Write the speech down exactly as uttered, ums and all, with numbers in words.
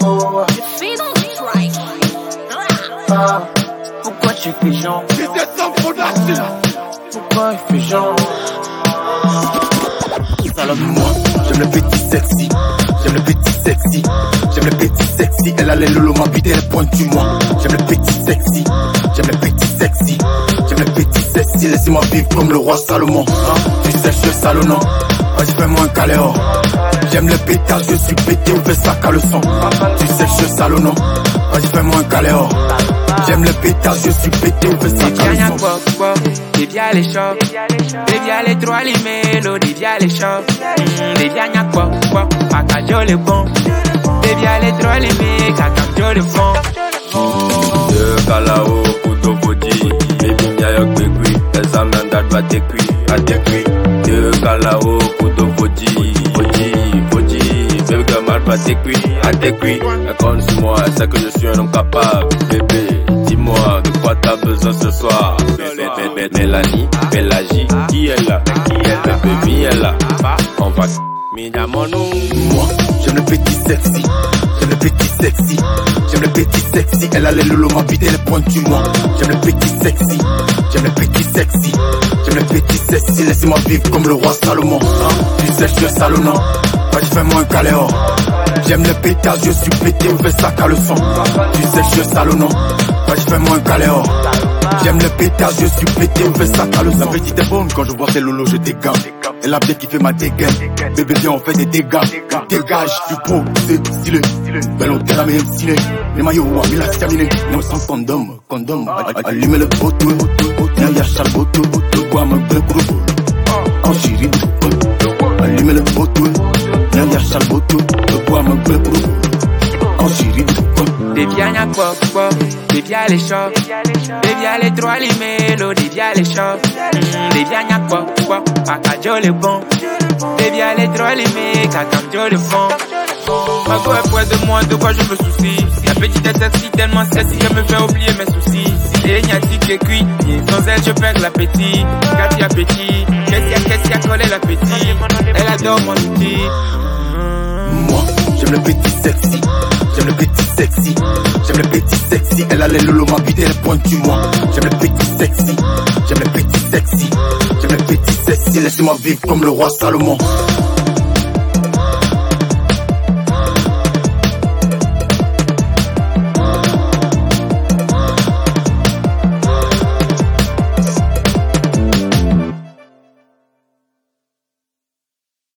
oh. Ah, pourquoi tu fais genre? Pourquoi il fait genre? Moi, j'aime le petit sexy, j'aime le petit sexy, j'aime le petit sexy. Elle a les lolos, ma bite elle pointe du moi. J'aime le petit sexy, j'aime le petit sexy, j'aime le petit sexy. Laissez-moi vivre comme le roi Salomon. Hein? Tu sèches le salon, vas-y fais-moi un caléo. J'aime le pétage, je suis pété, on fait ça qu'à le son. Tu sèches le salon, vas-y fais-moi un caléo. J'aime le pétage, je suis pété, on fait ça qu'à le son. Devia les chocs, devia les trois les mélos, devia les chocs, devia nya quoi quoi, akajo le bon, devia les trois les mecs, akajo le bon. De Kalao, Kudo Bodi, baby Nyayok Begui, examen d'Adva Tekui, Atekui. De Kalao, Kudo Bodi, Bodi, Bodi, baby Gamal Batekui, Atekui. Elle compte sur moi, elle sait que je suis un homme capable, bébé. Dis-moi de quoi t'as besoin ce soir. Mélanie, Pélagie, qui est là? Qui est là? Baby est là. On va Moi, j'aime le petit sexy, j'aime le petit sexy, j'aime le petit sexy. Elle a les lolos, ma bite elle pointe du moi. J'aime le petit sexy, j'aime le petit sexy, j'aime le petit sexy. Laissez-moi vivre comme le roi Salomon. Hein? Tu sèches le salon, vas-y fais-moi un caléo. J'aime le pétage, je suis pété, on fait ça qu'à le son. Tu sèches le salon, vas-y fais-moi un caléo. J'aime le pétage, je suis pété, on fait ça qu'à le son. La petite est bonne, quand je vois ses lolos, je dégaine. Elle a bien kiffé ma dégaine. Bébé viens, on fait des dégâts. Dégage, du pot, c'est stylé. Belle hôtel, la meilleure stylée. Les maillots, il a terminé. Non, sans condom, condom. Allumez le poteau, y'a y'a chal poteau. Quoi, me belle gros. En chérie, allumez le poteau, y'a y'a chal poteau. Quoi, me belle gros. En chérie, devia nya quoi quoi, devia les chocs, devia les trois les mélos, devia les chocs, devia nya quoi quoi, akajo le bon, devia les trois les mecs, akajo le bon. Ma go est près de moi, de quoi je me soucie. La petite est sexy, tellement sexy, elle me fait oublier mes soucis. Et n'y a dit que cuit, sans elle je perds l'appétit. Gâti appétit, qu'est-ce qu'il y a, qu'est-ce qu'il y a collé l'appétit. Elle adore mon outil. Moi, j'aime le petit sexy, j'aime le petit sexy, j'aime le petit sexy. Elle a les lolos, ma bite elle pointe du moi. J'aime le petit sexy, j'aime le petit sexy, j'aime le petit sexy. Laissez-moi vivre comme le roi Salomon.